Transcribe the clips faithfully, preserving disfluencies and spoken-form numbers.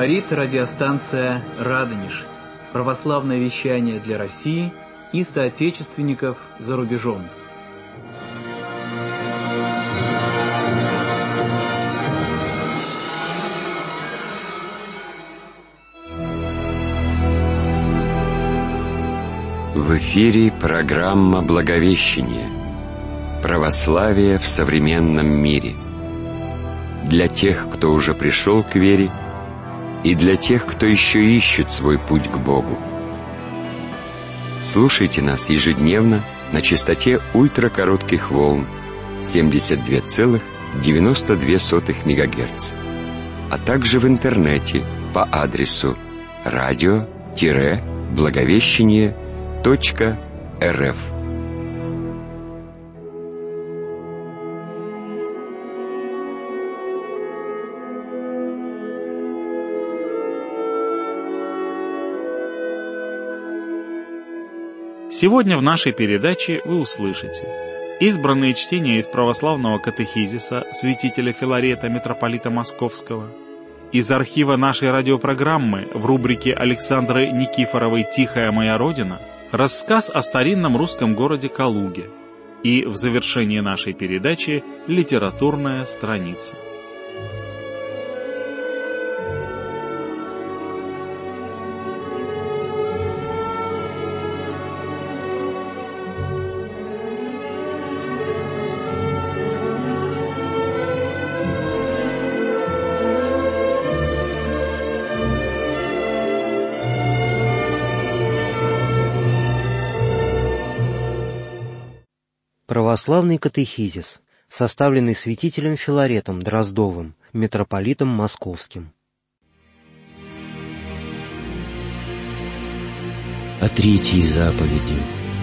Говорит радиостанция «Радонеж». Православное вещание для России и соотечественников за рубежом. В эфире программа «Благовещение. Православие в современном мире». Для тех, кто уже пришел к вере, и для тех, кто еще ищет свой путь к Богу. Слушайте нас ежедневно на частоте ультракоротких волн семьдесят два целых девяносто две сотых мегагерц, а также в интернете по адресу радио-благовещение точка рф. Сегодня в нашей передаче вы услышите избранные чтения из православного катехизиса святителя Филарета, митрополита Московского, из архива нашей радиопрограммы в рубрике Александры Никифоровой «Тихая моя Родина» рассказ о старинном русском городе Калуге и в завершении нашей передачи литературная страница. Православный катехизис, составленный святителем Филаретом Дроздовым, митрополитом Московским. О третьей заповеди.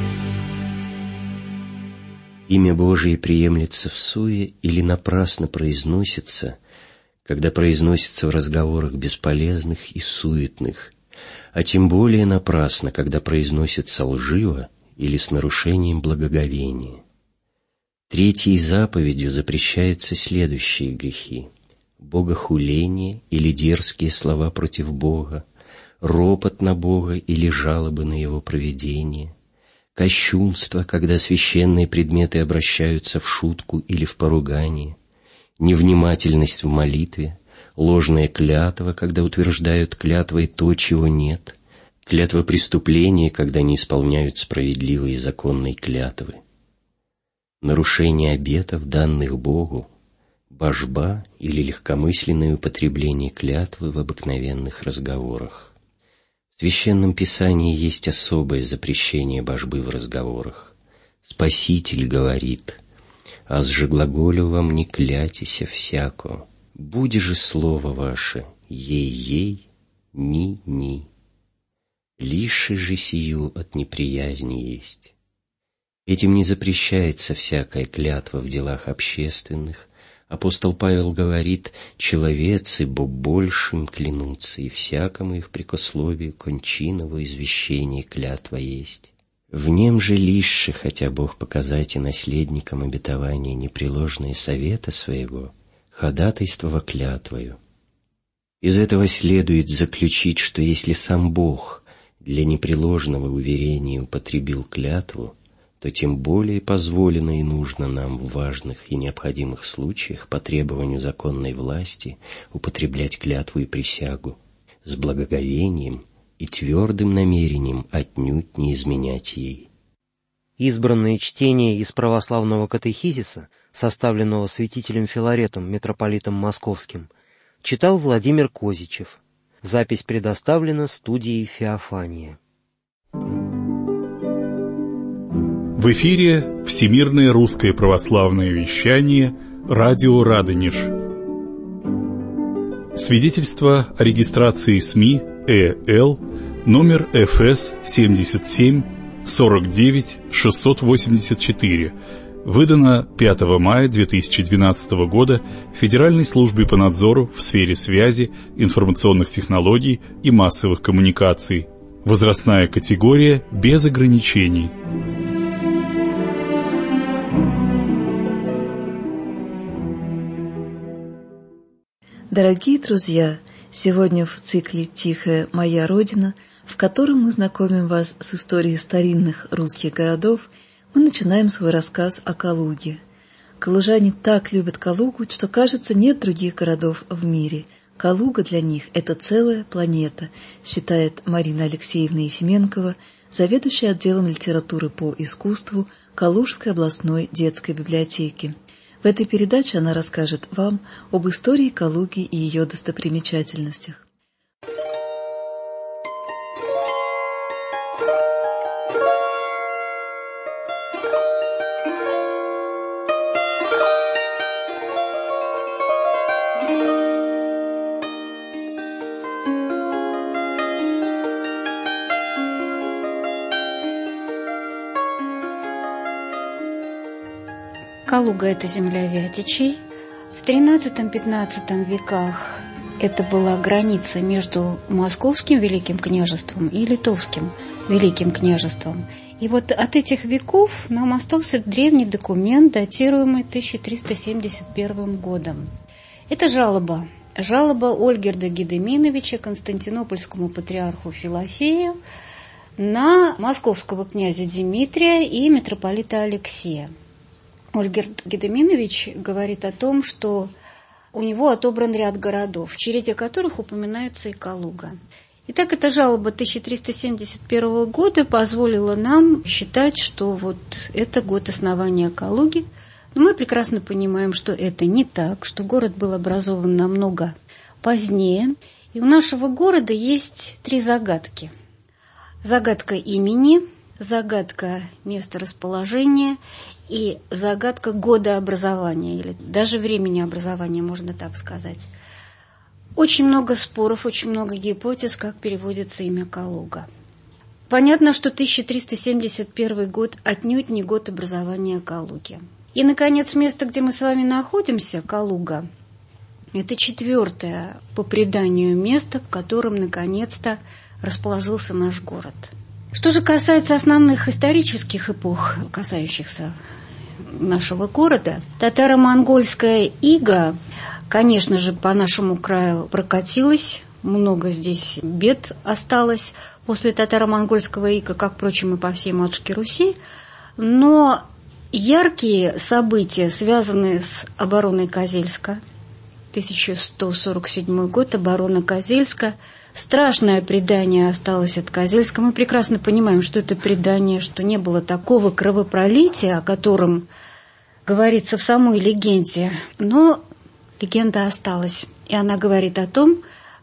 Имя Божие приемлется всуе или напрасно произносится, когда произносится в разговорах бесполезных и суетных, а тем более напрасно, когда произносится лживо или с нарушением благоговения. Третьей заповедью запрещаются следующие грехи: богохуление или дерзкие слова против Бога, ропот на Бога или жалобы на Его провидение, кощунство, когда священные предметы обращаются в шутку или в поругание, невнимательность в молитве, ложная клятва, когда утверждают клятвой то, чего нет, клятва преступления, когда не исполняют справедливые и законные клятвы, нарушение обетов, данных Богу, божба или легкомысленное употребление клятвы в обыкновенных разговорах. В Священном Писании есть особое запрещение божбы в разговорах. Спаситель говорит: «Аз же глаголю вам, не клятися всяко, буди же слово ваше, ей-ей, ни-ни. Лиши же сию от неприязни есть». Этим не запрещается всякая клятва в делах общественных. Апостол Павел говорит: «Человецы, бо большим клянутся, и всякому их прикословию кончиного извещения клятва есть. В нем же лишь, хотя Бог показать и наследникам обетования непреложные совета своего, ходатайство клятвою». Из этого следует заключить, что если сам Бог для непреложного уверения употребил клятву, то тем более позволено и нужно нам в важных и необходимых случаях по требованию законной власти употреблять клятву и присягу с благоговением и твердым намерением отнюдь не изменять ей. Избранные чтения из православного катехизиса, составленного святителем Филаретом, митрополитом Московским, читал Владимир Козичев. Запись предоставлена студией «Феофания». В эфире Всемирное русское православное вещание «Радио Радонеж». Свидетельство о регистрации СМИ ЭЛ номер эф эс семьдесят семь сорок девять шестьсот восемьдесят четыре, выдано пятого мая две тысячи двенадцатого года Федеральной службе по надзору в сфере связи, информационных технологий и массовых коммуникаций. Возрастная категория без ограничений. Дорогие друзья, Сегодня в цикле «Тихая моя Родина», в котором мы знакомим вас с историей старинных русских городов, мы начинаем свой рассказ о Калуге. Калужане так любят Калугу, что, кажется, нет других городов в мире. Калуга для них – это целая планета, считает Марина Алексеевна Ефименкова, заведующая отделом литературы по искусству Калужской областной детской библиотеки. В этой передаче она расскажет вам об истории Калуги и ее достопримечательностях. Калуга – это земля Вятичей. В тринадцатом-пятнадцатом веках это была граница между Московским Великим княжеством и Литовским Великим княжеством. И вот от этих веков нам остался древний документ, датируемый тысяча триста семьдесят первым годом. Это жалоба. Жалоба Ольгерда Гедеминовича Константинопольскому патриарху Филофею на московского князя Дмитрия и митрополита Алексея. Ольгерд Гедеминович говорит о том, что у него отобран ряд городов, в череде которых упоминается и Калуга. Итак, эта жалоба тысяча триста семьдесят первого года позволила нам считать, что вот это год основания Калуги. Но мы прекрасно понимаем, что это не так, что город был образован намного позднее. И у нашего города есть три загадки. Загадка имени, загадка места расположения и загадка года образования, или даже времени образования, можно так сказать. Очень много споров, очень много гипотез, как переводится имя Калуга. Понятно, что тысяча триста семьдесят первый год отнюдь не год образования Калуги. И, наконец, место, где мы с вами находимся, Калуга, это четвертое по преданию место, в котором, наконец-то, расположился наш город. Что же касается основных исторических эпох, касающихся нашего города, татаро-монгольская ига, конечно же, по нашему краю прокатилась, много здесь бед осталось после татаро-монгольского ига, как, впрочем, и по всей матушке Руси, но яркие события, связанные с обороной Козельска, тысяча сто сорок седьмой год, оборона Козельска, страшное предание осталось от Козельска. Мы прекрасно понимаем, что это предание, что не было такого кровопролития, о котором говорится в самой легенде. Но легенда осталась. И она говорит о том,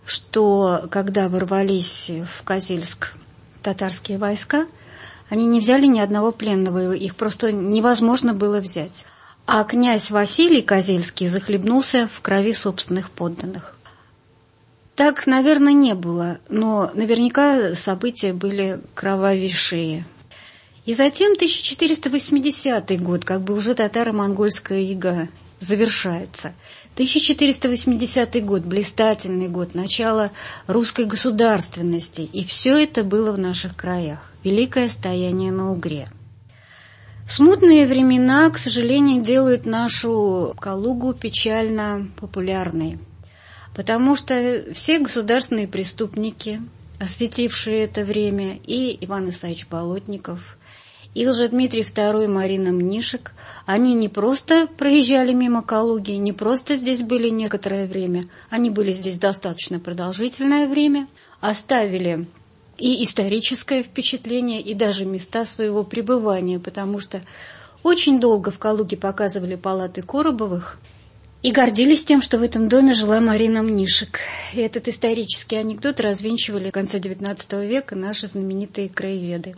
что когда ворвались в Козельск татарские войска, они не взяли ни одного пленного, их просто невозможно было взять. А князь Василий Козельский захлебнулся в крови собственных подданных. Так, наверное, не было, но наверняка события были кровавейшие. И затем тысяча четыреста восьмидесятый год, как бы уже татаро-монгольская ига завершается. тысяча четыреста восьмидесятый год, блистательный год, начало русской государственности. И все это было в наших краях. Великое стояние на Угре. Смутные времена, к сожалению, делают нашу Калугу печально популярной. Потому что все государственные преступники, осветившие это время, и Иван Исаевич Болотников, и Лжедмитрий второй, Марина Мнишек, они не просто проезжали мимо Калуги, не просто здесь были некоторое время, они были здесь достаточно продолжительное время, оставили и историческое впечатление, и даже места своего пребывания, потому что очень долго в Калуге показывали палаты Коробовых, и гордились тем, что в этом доме жила Марина Мнишек. И этот исторический анекдот развенчивали в конце девятнадцатого века наши знаменитые краеведы.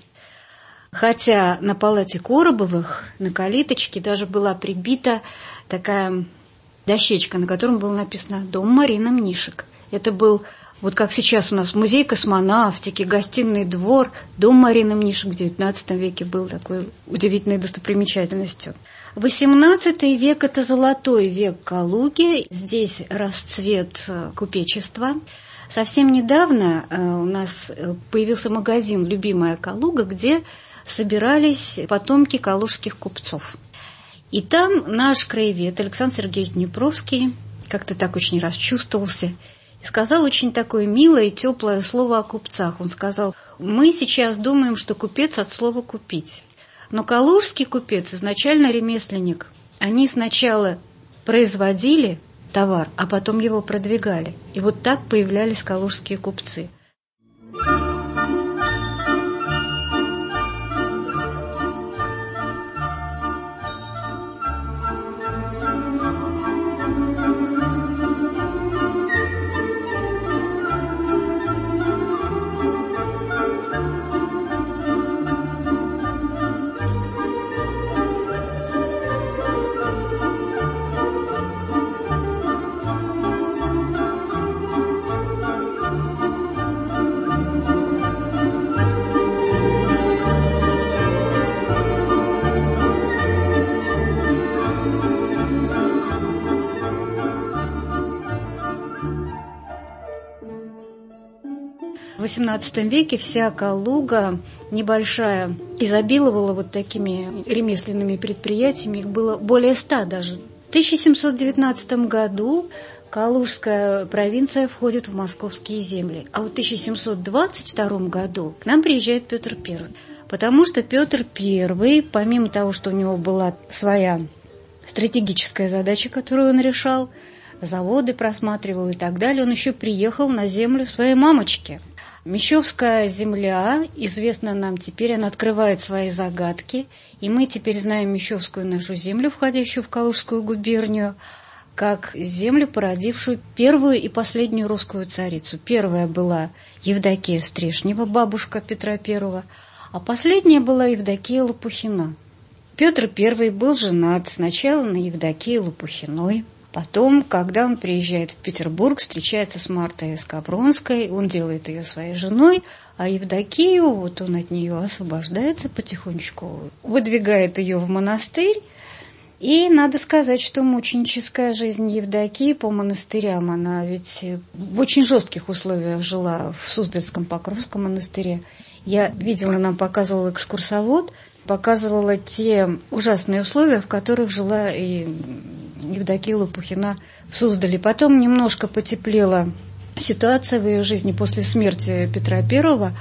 Хотя на палате Коробовых, на калиточке, даже была прибита такая дощечка, на котором было написано «Дом Марины Мнишек». Это был, вот как сейчас у нас музей космонавтики, гостиный двор, дом Марины Мнишек в девятнадцатом веке был такой удивительной достопримечательностью. восемнадцатый век – это золотой век Калуги. Здесь расцвет купечества. Совсем недавно у нас появился магазин «Любимая Калуга», где собирались потомки калужских купцов. И там наш краевед Александр Сергеевич Днепровский как-то так очень расчувствовался и сказал очень такое милое и теплое слово о купцах. Он сказал: мы сейчас думаем, что купец от слова «купить». Но калужский купец изначально ремесленник. Они сначала производили товар, а потом его продвигали. И вот так появлялись калужские купцы. В восемнадцатом веке вся Калуга небольшая изобиловала вот такими ремесленными предприятиями, их было более ста даже. В тысяча семьсот девятнадцатом году Калужская провинция входит в московские земли, а в тысяча семьсот двадцать втором году к нам приезжает Петр Первый, потому что Петр Первый, помимо того, что у него была своя стратегическая задача, которую он решал, заводы просматривал и так далее, он еще приехал на землю своей мамочки. Мещовская земля, известна нам теперь, она открывает свои загадки, и мы теперь знаем Мещовскую нашу землю, входящую в Калужскую губернию, как землю, породившую первую и последнюю русскую царицу. Первая была Евдокия Стрешнева, бабушка Петра Первого, а последняя была Евдокия Лопухина. Петр Первый был женат сначала на Евдокии Лопухиной. Потом, когда он приезжает в Петербург, встречается с Мартой Скавронской, он делает ее своей женой, а Евдокию, вот он от нее освобождается потихонечку, выдвигает ее в монастырь. И надо сказать, что мученическая жизнь Евдокии по монастырям, она ведь в очень жестких условиях жила в Суздальском Покровском монастыре. Я видела, нам показывал экскурсовод, показывала те ужасные условия, в которых жила и Евдокия Лопухина в Суздале. Потом немножко потеплела ситуация в ее жизни после смерти Петра Первого.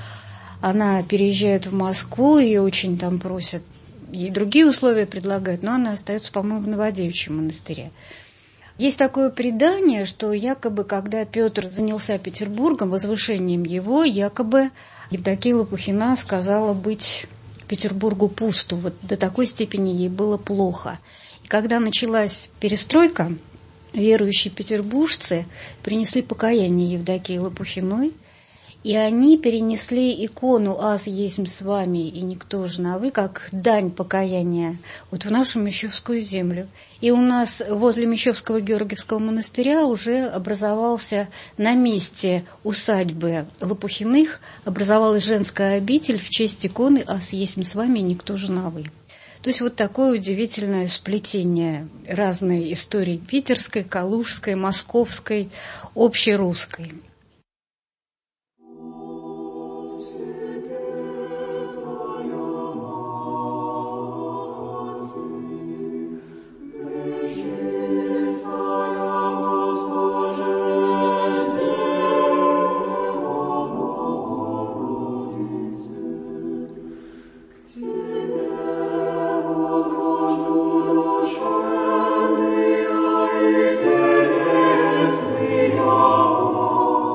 Она переезжает в Москву, ее очень там просят, ей другие условия предлагают, но она остается, по-моему, в Новодевичьем монастыре. Есть такое предание, что якобы, когда Петр занялся Петербургом, возвышением его, якобы Евдокия Лопухина сказала быть Петербургу пусту. Вот до такой степени ей было плохо. Когда началась перестройка, верующие петербуржцы принесли покаяние Евдокии Лопухиной, и они перенесли икону «Аз есмь с вами, и никто же на вы», как дань покаяния, вот в нашу Мещовскую землю. И у нас возле Мещовского Георгиевского монастыря уже образовался на месте усадьбы Лопухиных, образовалась женская обитель в честь иконы «Аз есмь с вами, и никто же на вы». То есть вот такое удивительное сплетение разной истории питерской, калужской, московской, общерусской. Oh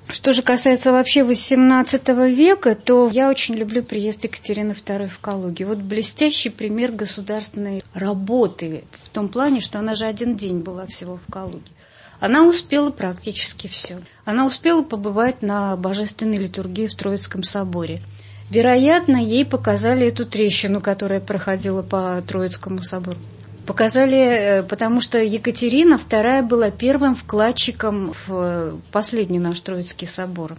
Что же касается вообще восемнадцатого века, то я очень люблю приезд Екатерины второй в Калугу. Вот блестящий пример государственной работы в том плане, что она же один день была всего в Калуге. Она успела практически все. Она успела побывать на божественной литургии в Троицком соборе. Вероятно, ей показали эту трещину, которая проходила по Троицкому собору. Показали, потому что Екатерина вторая была первым вкладчиком в последний наш Троицкий собор.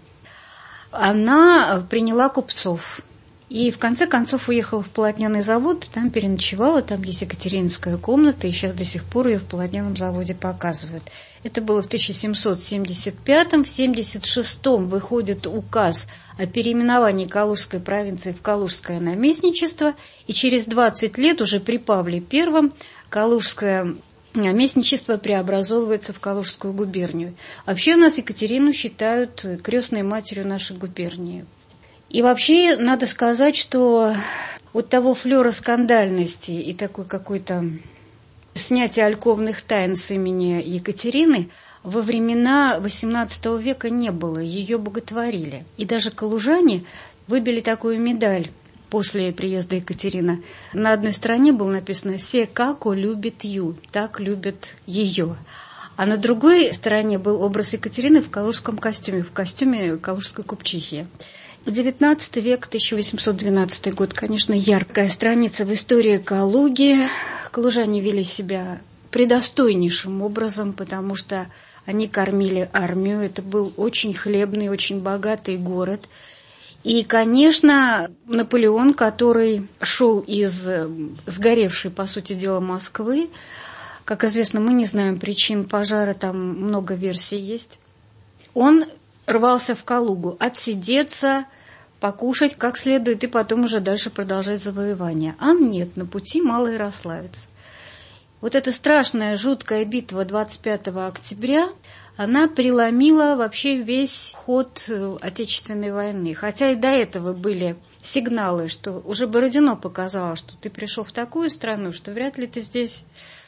Она приняла купцов и в конце концов уехала в полотняный завод, там переночевала, там есть екатерининская комната, и сейчас до сих пор ее в полотняном заводе показывают. Это было в тысяча семьсот семьдесят пятом, в семьдесят шестом выходит указ о переименовании Калужской провинции в Калужское наместничество, и через двадцать лет уже при Павле Первом Калужское наместничество преобразовывается в Калужскую губернию. Вообще у нас Екатерину считают крестной матерью нашей губернии. И вообще надо сказать, что от того флера скандальности и такой какой-то снятия альковных тайн с имени Екатерины во времена восемнадцатого века не было, ее боготворили. И даже калужане выбили такую медаль после приезда Екатерины. На одной стороне было написано «Се како любит ю», так любят ее. А на другой стороне был образ Екатерины в калужском костюме, в костюме калужской купчихи. девятнадцатый век, тысяча восемьсот двенадцатый год, конечно, яркая страница в истории Калуги. Калужане вели себя предостойнейшим образом, потому что они кормили армию. Это был очень хлебный, очень богатый город. И, конечно, Наполеон, который шел из сгоревшей, по сути дела, Москвы, как известно, мы не знаем причин пожара, там много версий есть, он рвался в Калугу отсидеться, покушать как следует и потом уже дальше продолжать завоевание. А нет, на пути Малоярославец. Вот эта страшная, жуткая битва двадцать пятого октября, она преломила вообще весь ход Отечественной войны. Хотя и до этого были сигналы, что уже Бородино показало, что ты пришел в такую страну, что вряд ли ты здесь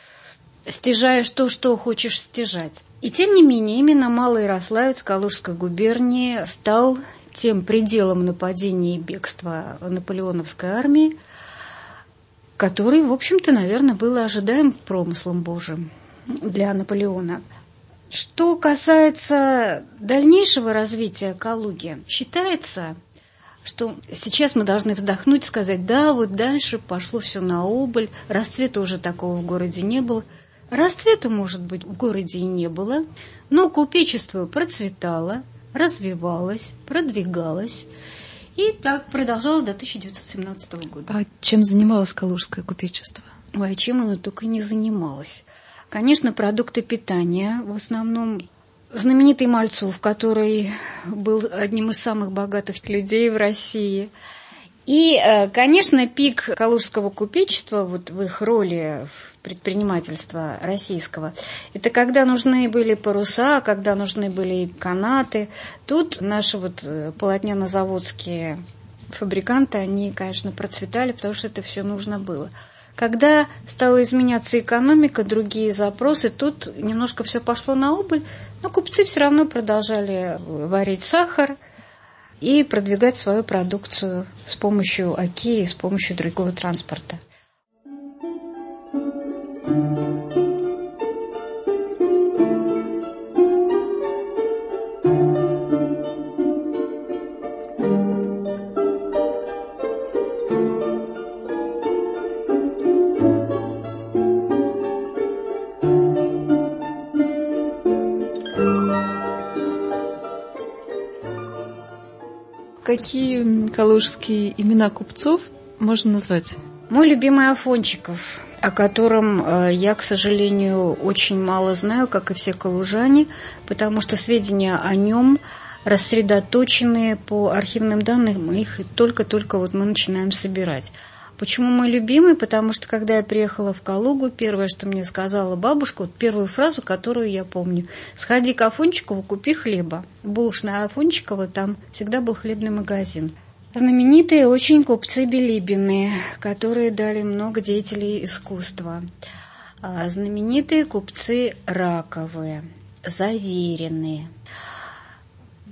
стяжаешь то, что хочешь стяжать. И тем не менее, именно Малоярославец Калужской губернии стал тем пределом нападения и бегства наполеоновской армии, который, в общем-то, наверное, был ожидаем промыслом Божиим для Наполеона. Что касается дальнейшего развития Калуги, считается, что сейчас мы должны вздохнуть и сказать, да, вот дальше пошло все на убыль, расцвета уже такого в городе не было. Расцвета, может быть, в городе и не было, но купечество процветало, развивалось, продвигалось. И так продолжалось до тысяча девятьсот семнадцатого года. А чем занималось калужское купечество? Ой, а чем оно только не занималось. Конечно, продукты питания, в основном знаменитый Мальцов, который был одним из самых богатых людей в России. И, конечно, пик калужского купечества вот в их роли предпринимательства российского, это когда нужны были паруса, когда нужны были канаты. Тут наши вот полотняно-заводские фабриканты, они, конечно, процветали, потому что это все нужно было. Когда стала изменяться экономика, другие запросы, тут немножко все пошло на убыль, но купцы все равно продолжали варить сахар и продвигать свою продукцию с помощью оки и с помощью другого транспорта. Какие калужские имена купцов можно назвать? Мой любимый Афончиков, о котором я, к сожалению, очень мало знаю, как и все калужане, потому что сведения о нем рассредоточены по архивным данным, мы их только-только вот мы начинаем собирать. Почему мой любимый? Потому что, когда я приехала в Калугу, первое, что мне сказала бабушка, вот первую фразу, которую я помню: «Сходи к Афончикову, купи хлеба». Булочная Афончикова, там всегда был хлебный магазин. Знаменитые очень купцы Билибины, которые дали много деятелей искусства. Знаменитые купцы Раковые, Заверенные.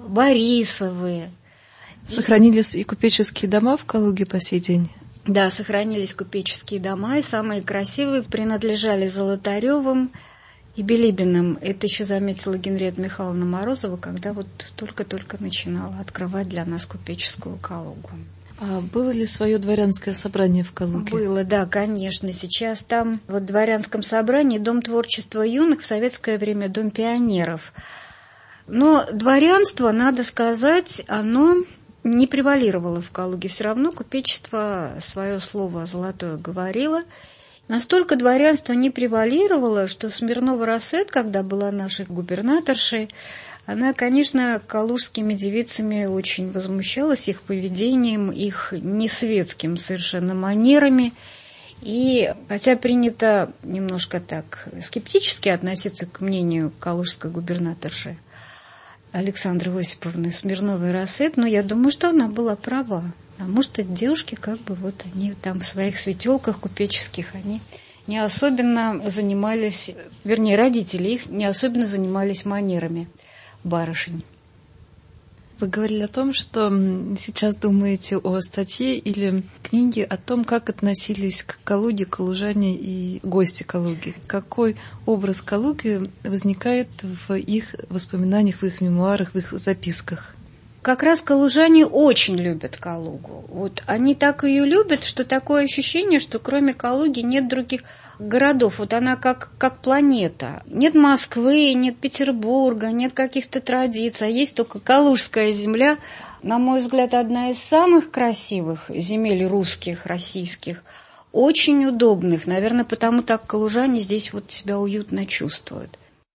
Борисовы. Сохранились и купеческие дома в Калуге по сей день? Да, сохранились купеческие дома, и самые красивые принадлежали Золотаревым и Билибиным. Это еще заметила Генриетта Михайловна Морозова, когда вот только-только начинала открывать для нас купеческую Калугу. А было ли свое дворянское собрание в Калуге? Было, да, конечно. Сейчас там вот в дворянском собрании Дом творчества юных, в советское время Дом пионеров. Но дворянство, надо сказать, оно не превалировало в Калуге. Все равно купечество свое слово золотое говорило. Настолько дворянство не превалировало, что Смирнова-Рассет, когда была нашей губернаторшей, она, конечно, калужскими девицами очень возмущалась их поведением, их несветским совершенно манерами. И хотя принято немножко так скептически относиться к мнению калужской губернаторши Александры Осиповны Смирновой-Рассет, но я думаю, что она была права. Потому что девушки, как бы, вот они там в своих светелках купеческих, они не особенно занимались, вернее, родители их не особенно занимались манерами барышень. Вы говорили о том, что сейчас думаете о статье или книге о том, как относились к Калуге калужане и гости Калуги. Какой образ Калуги возникает в их воспоминаниях, в их мемуарах, в их записках? Как раз калужане очень любят Калугу. Вот они так ее любят, что такое ощущение, что кроме Калуги нет других городов. Вот она как, как планета. Нет Москвы, нет Петербурга, нет каких-то традиций, а есть только Калужская земля. На мой взгляд, одна из самых красивых земель русских, российских. Очень удобных. Наверное, потому так калужане здесь вот себя уютно чувствуют.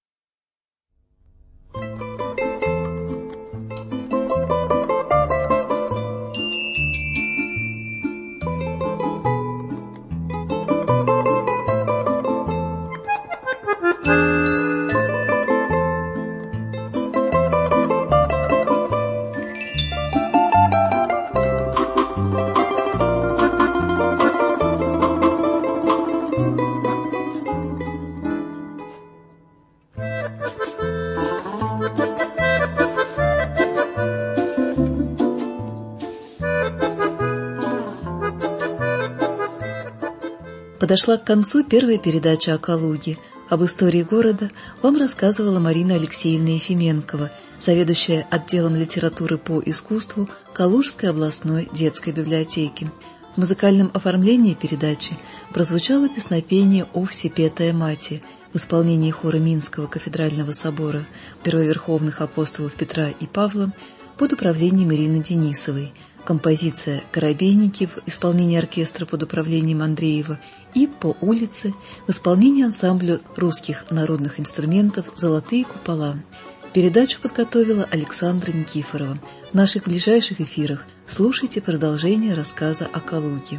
Подошла к концу первая передача о Калуге. Об истории города вам рассказывала Марина Алексеевна Ефименкова, заведующая отделом литературы по искусству Калужской областной детской библиотеки. В музыкальном оформлении передачи прозвучало песнопение «О всепетая Мати» в исполнении хора Минского кафедрального собора первоверховных апостолов Петра и Павла под управлением Ирины Денисовой, композиция «Коробейники» в исполнении оркестра под управлением Андреева и «По улице» в исполнении ансамбля русских народных инструментов «Золотые купола». Передачу подготовила Александра Никифорова. В наших ближайших эфирах слушайте продолжение рассказа о Калуге.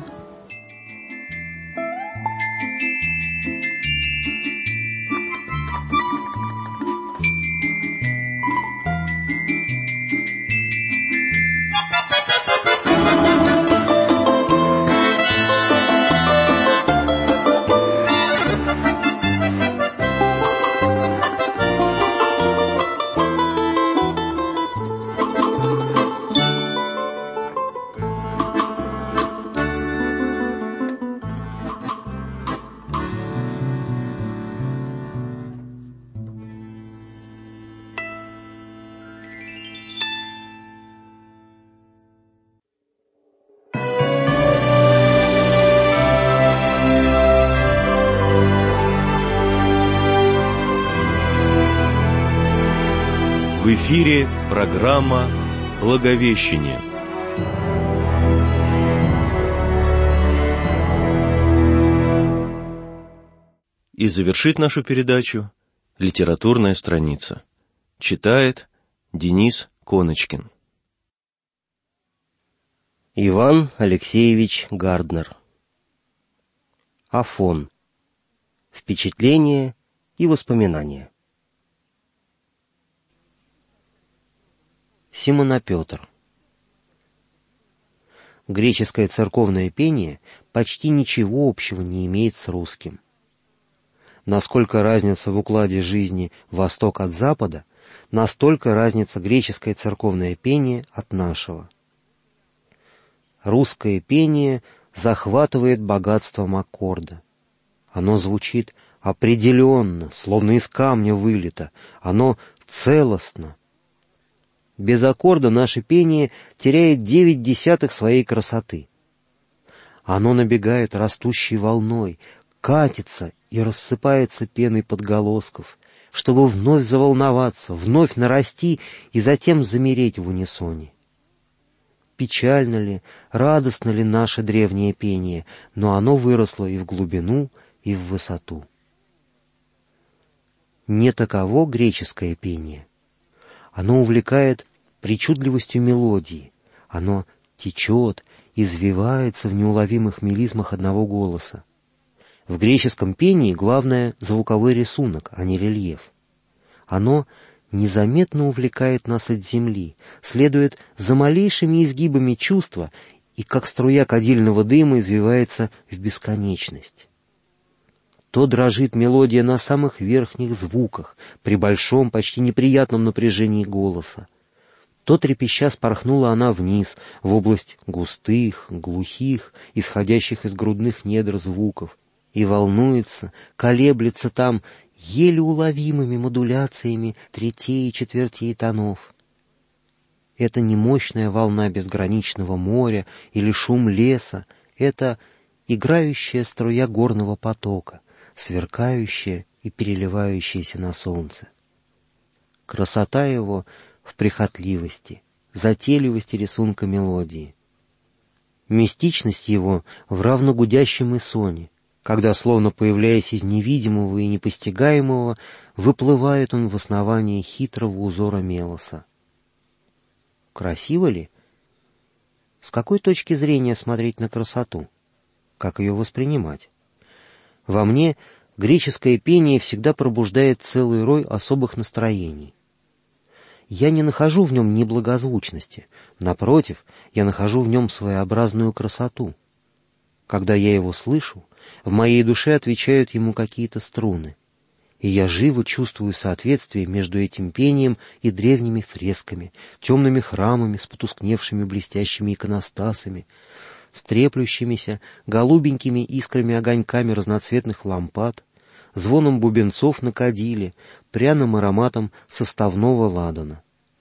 В эфире программа «Благовещение». И завершит нашу передачу литературная страница. Читает Денис Коночкин. Иван Алексеевич Гарднер. Афон. Впечатления и воспоминания. Симона-Петр. Греческое церковное пение почти ничего общего не имеет с русским. Насколько разница в укладе жизни Восток от Запада, Настолько разница греческое церковное пение от нашего. Русское пение захватывает богатством аккорда. Оно звучит определенно, словно из камня вылито. Оно целостно. Без аккорда наше пение теряет девять десятых своей красоты. Оно набегает растущей волной, катится и рассыпается пеной подголосков, чтобы вновь заволноваться, вновь нарасти и затем замереть в унисоне. Печально ли, радостно ли наше древнее пение, но оно выросло и в глубину, и в высоту. Не таково греческое пение. Оно увлекает причудливостью мелодии, оно течет, извивается в неуловимых мелизмах одного голоса. В греческом пении главное — звуковой рисунок, а не рельеф. Оно незаметно увлекает нас от земли, следует за малейшими изгибами чувства и, как струя кадильного дыма, извивается в бесконечность. То дрожит мелодия на самых верхних звуках, при большом, почти неприятном напряжении голоса. То трепеща спорхнула она вниз, в область густых, глухих, исходящих из грудных недр звуков, и волнуется, колеблется там еле уловимыми модуляциями третей и четвертей тонов. Это не мощная волна безграничного моря или шум леса, это играющая струя горного потока, сверкающая и переливающаяся на солнце. Красота его в прихотливости, затейливости рисунка мелодии. Мистичность его в равногудящем эсоне, когда, словно появляясь из невидимого и непостигаемого, выплывает он в основании хитрого узора мелоса. Красиво ли? С какой точки зрения смотреть на красоту? Как ее воспринимать? Во мне греческое пение всегда пробуждает целый рой особых настроений. Я не нахожу в нем неблагозвучности, напротив, я нахожу в нем своеобразную красоту. Когда я его слышу, в моей душе отвечают ему какие-то струны, и я живо чувствую соответствие между этим пением и древними фресками, темными храмами с потускневшими блестящими иконостасами, с треплющимися голубенькими искрами-огоньками разноцветных лампад, звоном бубенцов на кадиле, пряным ароматом составного ладана.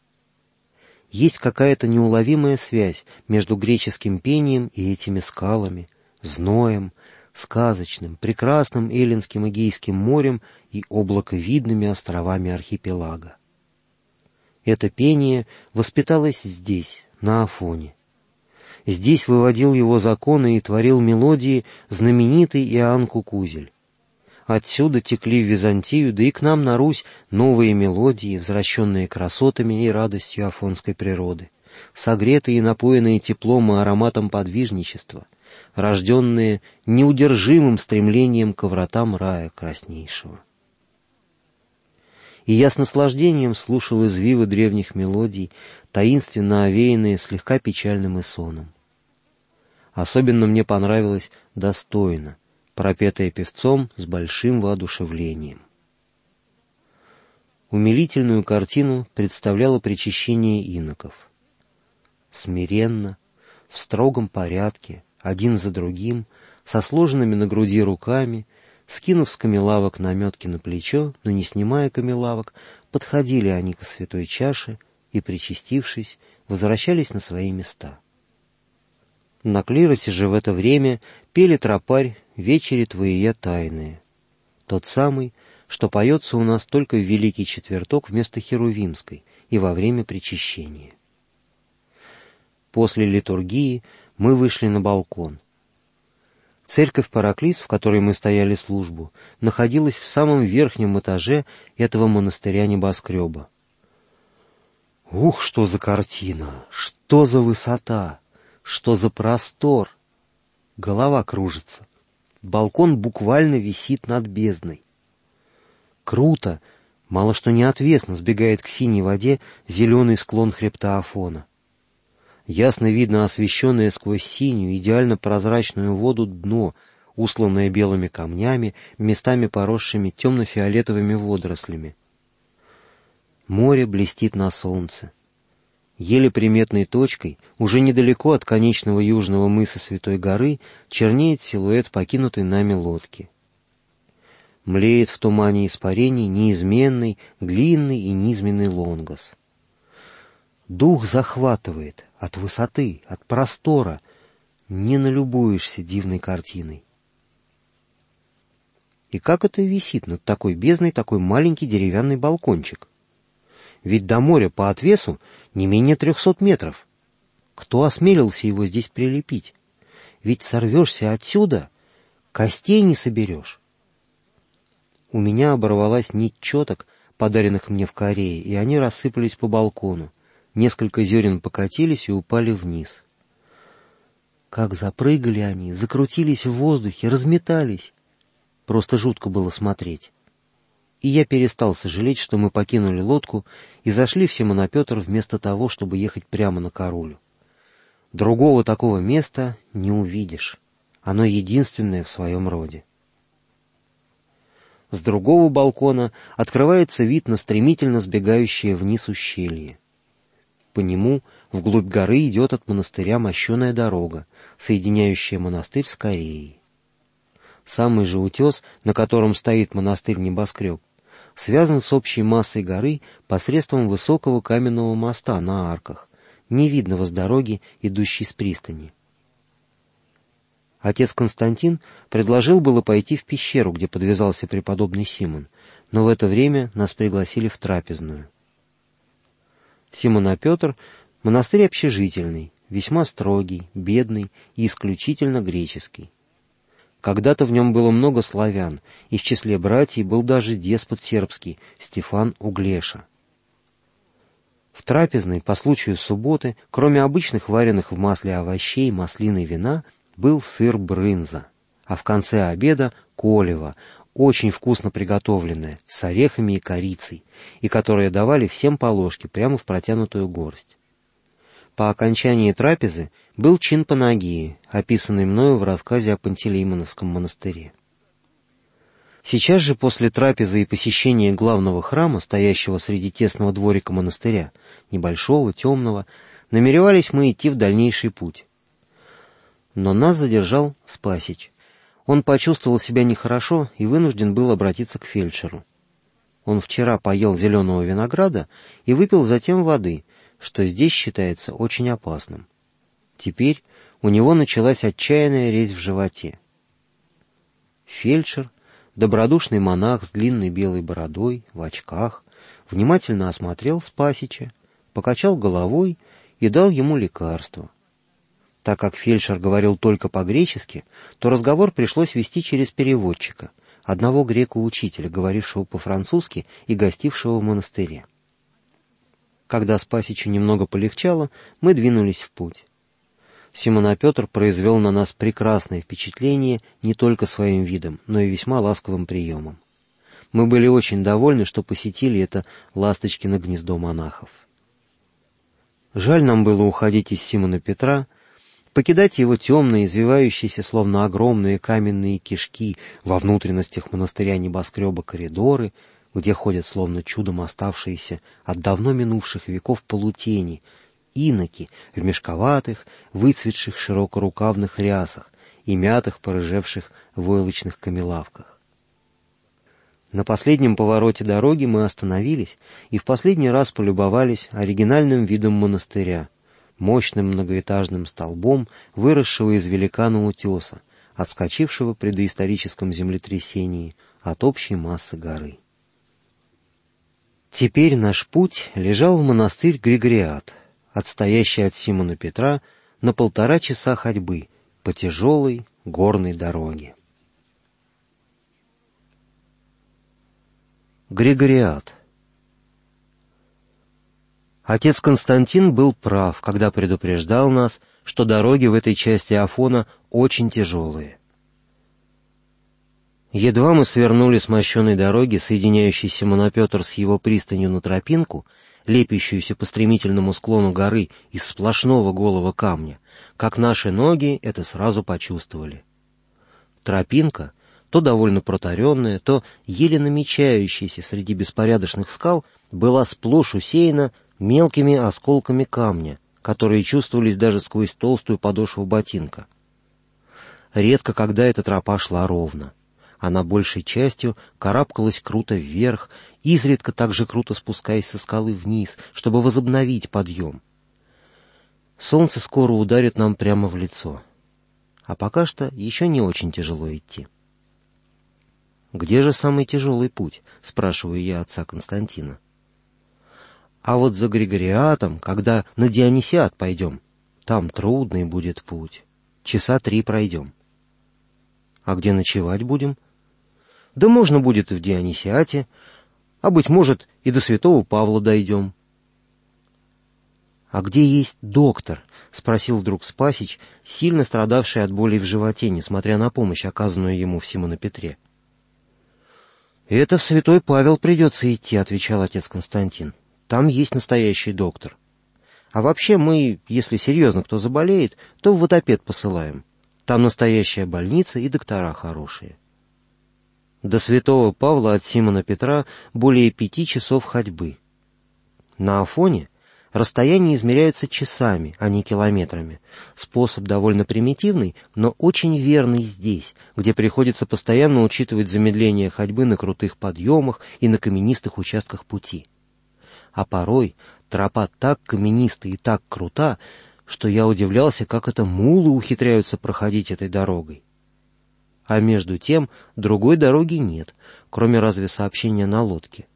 Есть какая-то неуловимая связь между греческим пением и этими скалами, зноем, сказочным, прекрасным эллинским Эгейским морем и облаковидными островами архипелага. Это пение воспиталось здесь, на Афоне. Здесь выводил его законы и творил мелодии знаменитый Иоанн Кукузель. Отсюда текли в Византию, да и к нам на Русь, новые мелодии, возвращенные красотами и радостью афонской природы, согретые и напоенные теплом и ароматом подвижничества, рожденные неудержимым стремлением к вратам рая краснейшего. И я с наслаждением слушал извивы древних мелодий, таинственно овеянные слегка печальным эсоном. Особенно мне понравилось «Достойно», пропетая певцом с большим воодушевлением. Умилительную картину представляло причащение иноков. Смиренно, в строгом порядке, один за другим, со сложенными на груди руками, скинув с камелавок наметки на плечо, но не снимая камелавок, подходили они к святой чаше и, причастившись, возвращались на свои места. На клиросе же в это время пели тропарь «Вечери твои тайные», тот самый, что поется у нас только в Великий Четверток вместо Херувимской и во время причащения. После литургии мы вышли на балкон. Церковь Параклис, в которой мы стояли службу, находилась в самом верхнем этаже этого монастыря-небоскреба. Ух, что за картина! Что за высота! Что за простор! Голова кружится. Балкон буквально висит над бездной. Круто, мало что не отвесно, сбегает к синей воде зеленый склон хребта Афона. Ясно видно освещенное сквозь синюю, идеально прозрачную воду дно, усланное белыми камнями, местами поросшими темно-фиолетовыми водорослями. Море блестит на солнце. Еле приметной точкой, уже недалеко от конечного южного мыса Святой горы, чернеет силуэт покинутой нами лодки. Млеет в тумане испарений неизменный, длинный и низменный Лонгос. Дух захватывает от высоты, от простора, не налюбуешься дивной картиной. И как это висит над такой бездной такой маленький деревянный балкончик? Ведь до моря по отвесу не менее трехсот метров. Кто осмелился его здесь прилепить? Ведь сорвешься отсюда, костей не соберешь. У меня оборвалась нить четок, подаренных мне в Корее, и они рассыпались по балкону. Несколько зерен покатились и упали вниз. Как запрыгали они, закрутились в воздухе, разметались. Просто жутко было смотреть. И я перестал сожалеть, что мы покинули лодку и зашли в Симонопетр вместо того, чтобы ехать прямо на Карулю. Другого такого места не увидишь. Оно единственное в своем роде. С другого балкона открывается вид на стремительно сбегающее вниз ущелье. По нему вглубь горы идет от монастыря мощеная дорога, соединяющая монастырь с Кореей. Самый же утес, на котором стоит монастырь-небоскреб, связан с общей массой горы посредством высокого каменного моста на арках, не видного с дороги, идущей с пристани. Отец Константин предложил было пойти в пещеру, где подвязался преподобный Симон, но в это время нас пригласили в трапезную. Симонопетр — монастырь общежительный, весьма строгий, бедный и исключительно греческий. Когда-то в нем было много славян, и в числе братьев был даже деспот сербский Стефан Углеша. В трапезной по случаю субботы, кроме обычных вареных в масле овощей, маслин и вина, был сыр брынза, а в конце обеда — колево, очень вкусно приготовленное, с орехами и корицей, и которое давали всем по ложке прямо в протянутую горсть. По окончании трапезы был чин панагии, описанный мною в рассказе о Пантелеймоновском монастыре. Сейчас же после трапезы и посещения главного храма, стоящего среди тесного дворика монастыря, небольшого, темного, намеревались мы идти в дальнейший путь. Но нас задержал Спасич. Он почувствовал себя нехорошо и вынужден был обратиться к фельдшеру. Он вчера поел зеленого винограда и выпил затем воды, что здесь считается очень опасным. Теперь у него началась отчаянная резь в животе. Фельдшер, добродушный монах с длинной белой бородой, в очках, внимательно осмотрел Спасича, покачал головой и дал ему лекарство. Так как фельдшер говорил только по-гречески, то разговор пришлось вести через переводчика, одного грека-учителя, говорившего по-французски и гостившего в монастыре. Когда Спасичу немного полегчало, мы двинулись в путь. Симонопетр произвел на нас прекрасное впечатление не только своим видом, но и весьма ласковым приемом. Мы были очень довольны, что посетили это ласточкино гнездо монахов. Жаль нам было уходить из Симона Петра, покидать его темные, извивающиеся, словно огромные каменные кишки во внутренностях монастыря-небоскреба коридоры, где ходят, словно чудом оставшиеся от давно минувших веков полутени, иноки в мешковатых, выцветших широкорукавных рясах и мятых, порыжевших войлочных камелавках. На последнем повороте дороги мы остановились и в последний раз полюбовались оригинальным видом монастыря, мощным многоэтажным столбом, выросшего из великана утеса, отскочившего при доисторическом землетрясении от общей массы горы. Теперь наш путь лежал в монастырь Григориат, отстоящий от Симона Петра на полтора часа ходьбы по тяжелой горной дороге. Григориат. Отец Константин был прав, когда предупреждал нас, что дороги в этой части Афона очень тяжелые. Едва мы свернули с мощеной дороги, соединяющей Симонопетр с его пристанью, на тропинку, лепящуюся по стремительному склону горы из сплошного голого камня, как наши ноги это сразу почувствовали. Тропинка, то довольно протаренная, то еле намечающаяся среди беспорядочных скал, была сплошь усеяна мелкими осколками камня, которые чувствовались даже сквозь толстую подошву ботинка. Редко когда эта тропа шла ровно. Она большей частью карабкалась круто вверх, изредка также круто спускаясь со скалы вниз, чтобы возобновить подъем. Солнце скоро ударит нам прямо в лицо. А пока что еще не очень тяжело идти. «Где же самый тяжелый путь?» — спрашиваю я отца Константина. «А вот за Григориатом, когда на Дионисиат пойдем, там трудный будет путь. Часа три пройдем». «А где ночевать будем?» «Да можно будет и в Дионисиате, а, быть может, и до Святого Павла дойдем». «А где есть доктор?» — спросил вдруг Спасич, сильно страдавший от боли в животе, несмотря на помощь, оказанную ему в Симона-Петре. «Это в Святой Павел придется идти», — отвечал отец Константин. «Там есть настоящий доктор. А вообще мы, если серьезно кто заболеет, то в Ватопед посылаем. Там настоящая больница и доктора хорошие». До Святого Павла от Симона-Петра более пяти часов ходьбы. На Афоне расстояние измеряется часами, а не километрами. Способ довольно примитивный, но очень верный здесь, где приходится постоянно учитывать замедление ходьбы на крутых подъемах и на каменистых участках пути. А порой тропа так камениста и так крута, что я удивлялся, как это мулы ухитряются проходить этой дорогой. А между тем другой дороги нет, кроме разве сообщения на лодке.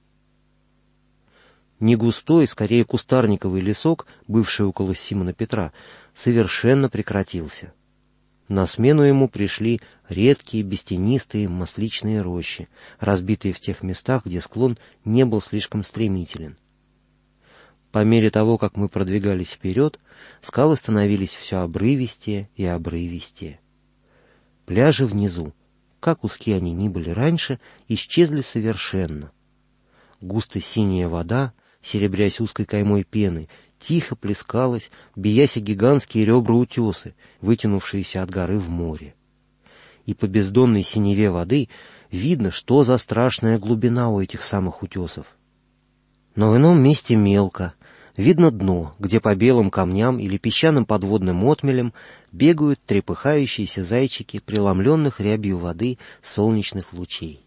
Негустой, скорее кустарниковый лесок, бывший около Симона-Петра, совершенно прекратился. На смену ему пришли редкие бестенистые масличные рощи, разбитые в тех местах, где склон не был слишком стремителен. По мере того, как мы продвигались вперед, скалы становились все обрывистее и обрывистее. Пляжи внизу, как узкие они ни были раньше, исчезли совершенно. Густо-синяя вода, серебрясь узкой каймой пены, тихо плескалась, биясь о гигантские ребра утесы, вытянувшиеся от горы в море. И по бездонной синеве воды видно, что за страшная глубина у этих самых утесов. Но в ином месте мелко, видно дно, где по белым камням или песчаным подводным отмелям бегают трепыхающиеся зайчики преломленных рябью воды солнечных лучей.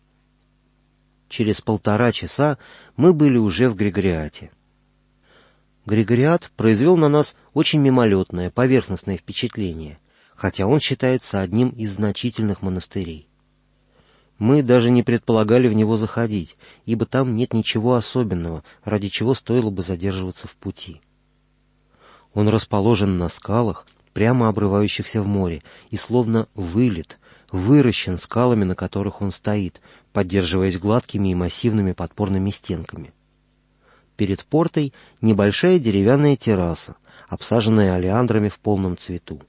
Через полтора часа мы были уже в Григориате. Григориат произвел на нас очень мимолетное, поверхностное впечатление, хотя он считается одним из значительных монастырей. Мы даже не предполагали в него заходить, ибо там нет ничего особенного, ради чего стоило бы задерживаться в пути. Он расположен на скалах, прямо обрывающихся в море, и словно вылит, выращен скалами, на которых он стоит, поддерживаясь гладкими и массивными подпорными стенками. Перед портой небольшая деревянная терраса, обсаженная олеандрами в полном цвету.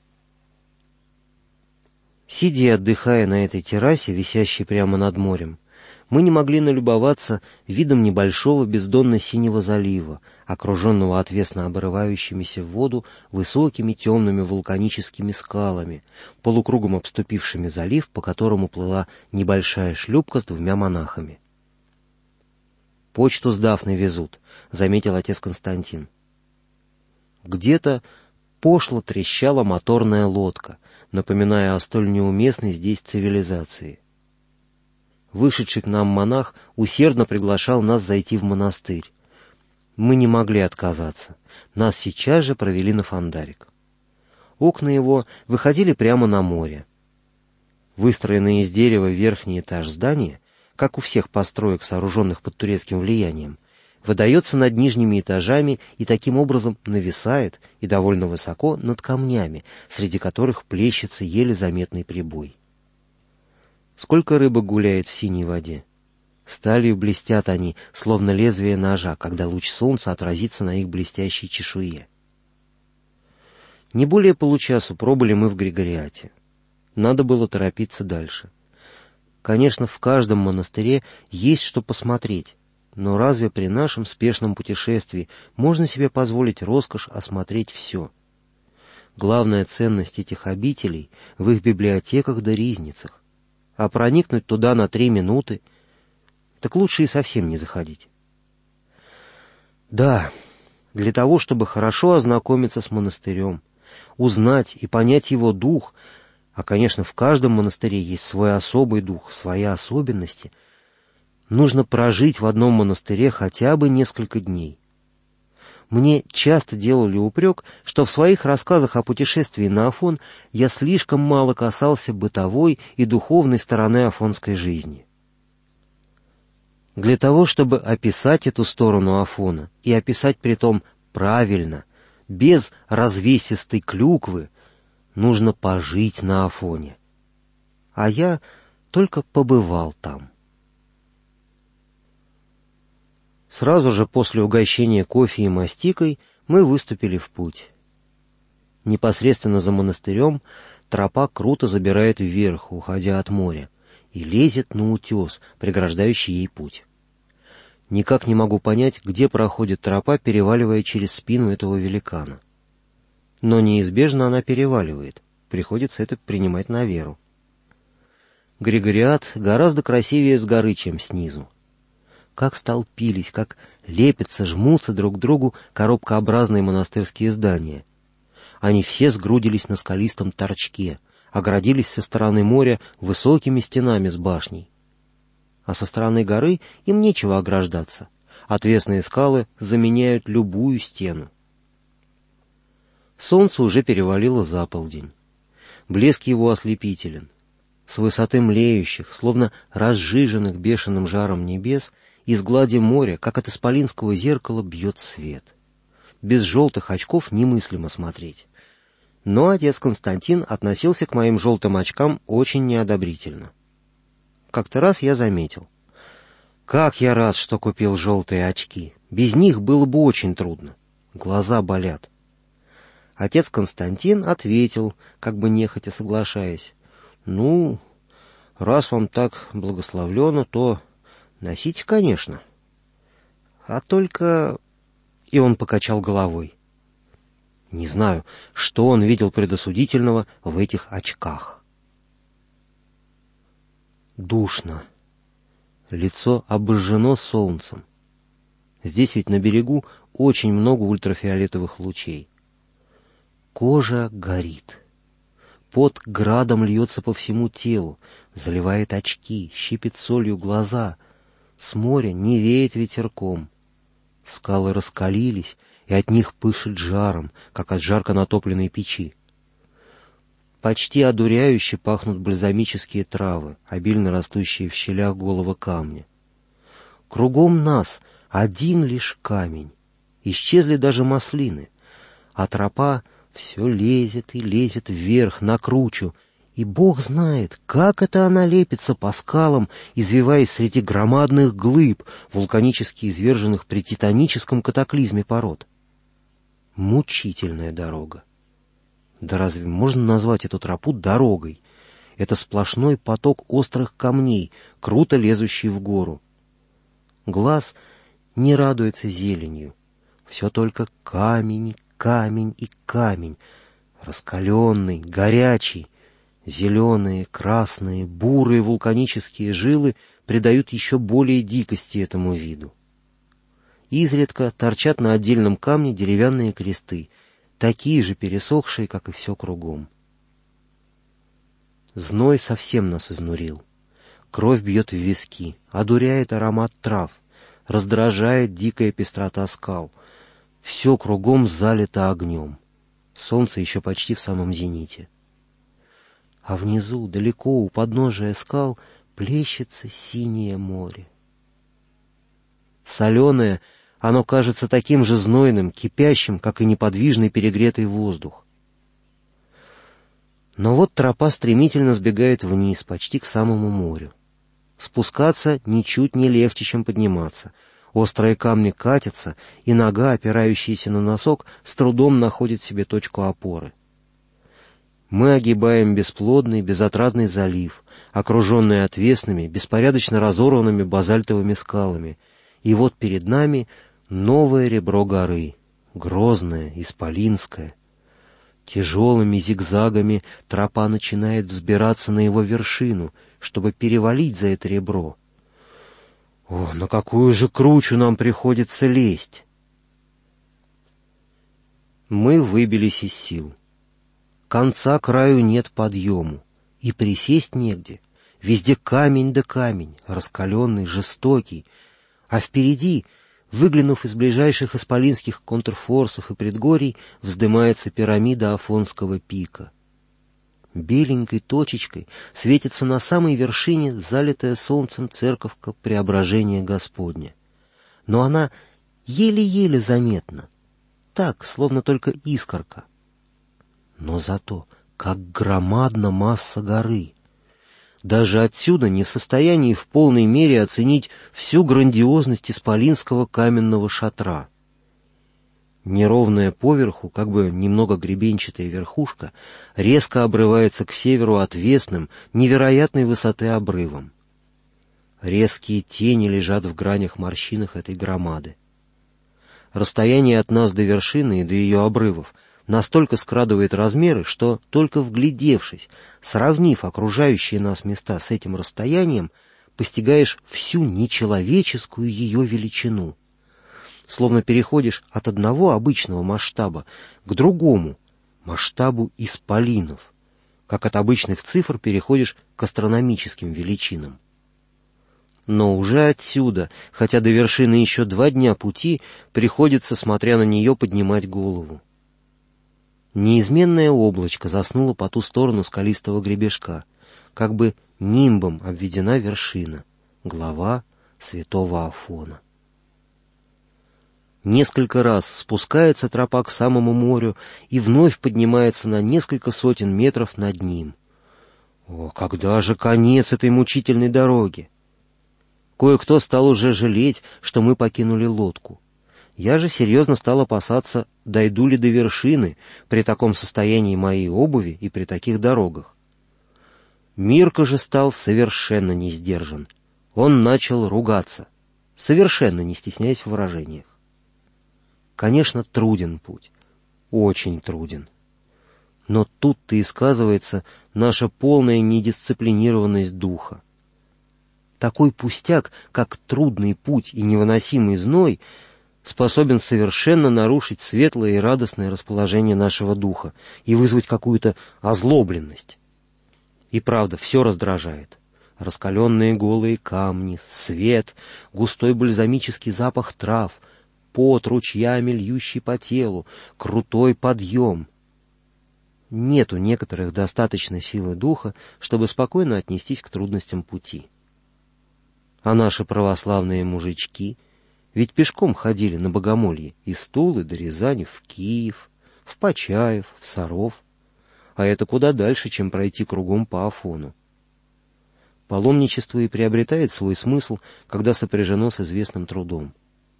Сидя и отдыхая на этой террасе, висящей прямо над морем, мы не могли налюбоваться видом небольшого бездонно-синего залива, окруженного отвесно обрывающимися в воду высокими темными вулканическими скалами, полукругом обступившими залив, по которому плыла небольшая шлюпка с двумя монахами. «Почту с Дафной везут», — заметил отец Константин. Где-то пошло трещала моторная лодка, напоминая о столь неуместной здесь цивилизации. Вышедший к нам монах усердно приглашал нас зайти в монастырь. Мы не могли отказаться. Нас сейчас же провели на фондарик. Окна его выходили прямо на море. Выстроенный из дерева верхний этаж здания, как у всех построек, сооруженных под турецким влиянием, выдается над нижними этажами и таким образом нависает и довольно высоко над камнями, среди которых плещется еле заметный прибой. Сколько рыбок гуляет в синей воде? Сталью блестят они, словно лезвие ножа, когда луч солнца отразится на их блестящей чешуе. Не более получасу пробыли мы в Григориате. Надо было торопиться дальше. Конечно, в каждом монастыре есть что посмотреть, но разве при нашем спешном путешествии можно себе позволить роскошь осмотреть все? Главная ценность этих обителей в их библиотеках да ризницах. а проникнуть туда на три минуты, так лучше и совсем не заходить. Да, для того, чтобы хорошо ознакомиться с монастырем, узнать и понять его дух, а, конечно, в каждом монастыре есть свой особый дух, свои особенности, нужно прожить в одном монастыре хотя бы несколько дней. Мне часто делали упрек, что в своих рассказах о путешествии на Афон я слишком мало касался бытовой и духовной стороны афонской жизни. Для того, чтобы описать эту сторону Афона, и описать притом правильно, без развесистой клюквы, нужно пожить на Афоне. А я только побывал там. Сразу же после угощения кофе и мастикой мы выступили в путь. Непосредственно за монастырем тропа круто забирает вверх, уходя от моря, и лезет на утес, преграждающий ей путь. Никак не могу понять, где проходит тропа, переваливая через спину этого великана. Но неизбежно она переваливает, приходится это принимать на веру. Григориад гораздо красивее с горы, чем снизу. Как столпились, как лепятся, жмутся друг к другу коробкообразные монастырские здания. Они все сгрудились на скалистом торчке, оградились со стороны моря высокими стенами с башней. А со стороны горы им нечего ограждаться. Отвесные скалы заменяют любую стену. Солнце уже перевалило за полдень. Блеск его ослепителен. С высоты млеющих, словно разжиженных бешеным жаром небес, из глади моря, как от исполинского зеркала, бьет свет. Без желтых очков немыслимо смотреть. Но отец Константин относился к моим желтым очкам очень неодобрительно. Как-то раз я заметил. Как я рад, что купил желтые очки. Без них было бы очень трудно. Глаза болят. Отец Константин ответил, как бы нехотя соглашаясь. Ну, раз вам так благословлено, то носите, конечно. А только... И он покачал головой. Не знаю, что он видел предосудительного в этих очках. Душно. Лицо обожжено солнцем. Здесь ведь на берегу очень много ультрафиолетовых лучей. Кожа горит. Пот градом льется по всему телу, заливает очки, щипит солью глаза. С моря не веет ветерком. Скалы раскалились, и от них пышет жаром, как от жарко натопленной печи. Почти одуряюще пахнут бальзамические травы, обильно растущие в щелях голого камня. Кругом нас один лишь камень. Исчезли даже маслины, а тропа все лезет и лезет вверх, на кручу, и Бог знает, как это она лепится по скалам, извиваясь среди громадных глыб, вулканически изверженных при титаническом катаклизме пород. Мучительная дорога. Да разве можно назвать эту тропу дорогой? Это сплошной поток острых камней, круто лезущий в гору. Глаз не радуется зеленью. Все только камень, камень и камень, раскаленный, горячий. Зеленые, красные, бурые вулканические жилы придают еще более дикости этому виду. Изредка торчат на отдельном камне деревянные кресты, такие же пересохшие, как и все кругом. Зной совсем нас изнурил. Кровь бьет в виски, одуряет аромат трав, раздражает дикая пестрота скал. Все кругом залито огнем. Солнце еще почти в самом зените. А внизу, далеко у подножия скал, плещется синее море. Соленое, оно кажется таким же знойным, кипящим, как и неподвижный перегретый воздух. Но вот тропа стремительно сбегает вниз, почти к самому морю. Спускаться ничуть не легче, чем подниматься. Острые камни катятся, и нога, опирающаяся на носок, с трудом находит себе точку опоры. Мы огибаем бесплодный, безотрадный залив, окруженный отвесными, беспорядочно разорванными базальтовыми скалами, и вот перед нами новое ребро горы, грозное, исполинское. Тяжелыми зигзагами тропа начинает взбираться на его вершину, чтобы перевалить за это ребро. О, на какую же кручу нам приходится лезть! Мы выбились из сил. Конца краю нет подъему, и присесть негде. Везде камень да камень, раскаленный, жестокий, а впереди, выглянув из ближайших исполинских контрфорсов и предгорий, вздымается пирамида Афонского пика. Беленькой точечкой светится на самой вершине залитая солнцем церковка Преображения Господня. Но она еле-еле заметна, так, словно только искорка. Но зато как громадна масса горы! Даже отсюда не в состоянии в полной мере оценить всю грандиозность исполинского каменного шатра. Неровная поверху, как бы немного гребенчатая верхушка, резко обрывается к северу отвесным, невероятной высоты обрывом. Резкие тени лежат в гранях морщинах этой громады. Расстояние от нас до вершины и до ее обрывов настолько скрадывает размеры, что, только вглядевшись, сравнив окружающие нас места с этим расстоянием, постигаешь всю нечеловеческую ее величину. Словно переходишь от одного обычного масштаба к другому, масштабу исполинов, как от обычных цифр переходишь к астрономическим величинам. Но уже отсюда, хотя до вершины еще два дня пути, приходится, смотря на нее, поднимать голову. Неизменное облачко заснуло по ту сторону скалистого гребешка, как бы нимбом обведена вершина, глава святого Афона. Несколько раз спускается тропа к самому морю и вновь поднимается на несколько сотен метров над ним. О, когда же конец этой мучительной дороги? Кое-кто стал уже жалеть, что мы покинули лодку. Я же серьезно стал опасаться, дойду ли до вершины при таком состоянии моей обуви и при таких дорогах. Мирка же стал совершенно не сдержан. Он начал ругаться, совершенно не стесняясь в выражениях. Конечно, труден путь, очень труден. Но тут-то и сказывается наша полная недисциплинированность духа. Такой пустяк, как трудный путь и невыносимый зной, способен совершенно нарушить светлое и радостное расположение нашего духа и вызвать какую-то озлобленность. И правда, все раздражает. Раскаленные голые камни, свет, густой бальзамический запах трав, пот ручьями льющий по телу, крутой подъем. Нет у некоторых достаточной силы духа, чтобы спокойно отнестись к трудностям пути. А наши православные мужички ведь пешком ходили на богомолье из Тулы до Рязани в Киев, в Почаев, в Саров, а это куда дальше, чем пройти кругом по Афону. Паломничество и приобретает свой смысл, когда сопряжено с известным трудом.